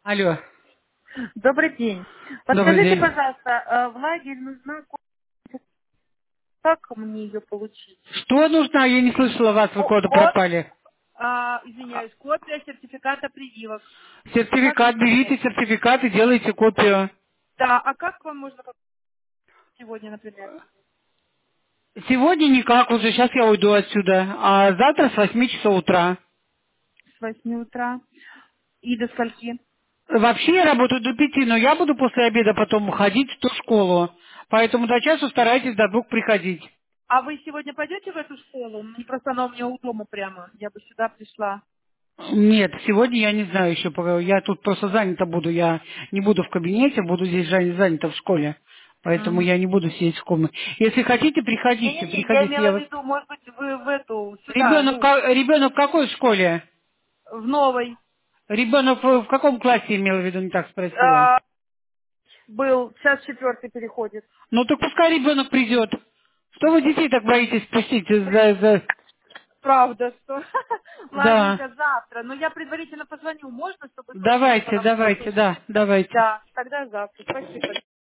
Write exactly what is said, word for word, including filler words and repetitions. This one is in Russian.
Алло, Добрый день. добрый Подскажите, день. пожалуйста, э, в лагерь нужна копия. Как мне ее получить? Что нужно? Я не слышала вас, вы Ко- куда-то Код, пропали. а, извиняюсь, копия сертификата прививок. Как Сертификат, мне берите сделать? сертификат и делайте копию. Да, а как к вам можно попасть сегодня, например? Сегодня никак уже, сейчас я уйду отсюда. А завтра с восьми часов утра. С восьми утра и до скольки? Вообще я работаю до пяти, но я буду после обеда потом уходить в ту школу. Поэтому до часу старайтесь до двух приходить. А вы сегодня пойдете в эту школу? Не просто она у меня у дома прямо. Я бы сюда пришла. Нет, сегодня я не знаю еще, пока я тут просто занята буду, я не буду в кабинете, буду здесь жа- занята в школе, поэтому Мгм. я не буду сидеть в комнате. Если хотите, приходите, Не-не-не, я приходите, имела я в вас... виду, может быть, вы в эту, сюда, Ребенок, ну, ка- ребенок в какой школе? в новой. Ребенок в в каком классе имел в виду, не так спросила? А, был, сейчас четвертый переходит. Ну так пускай ребенок придет. Что вы детей так боитесь спустить за... за... Правда, что? Да, Ладненько, завтра. Но я предварительно позвоню, можно, чтобы точно давайте, по давайте, работу? да, давайте. Да, тогда завтра. Спасибо.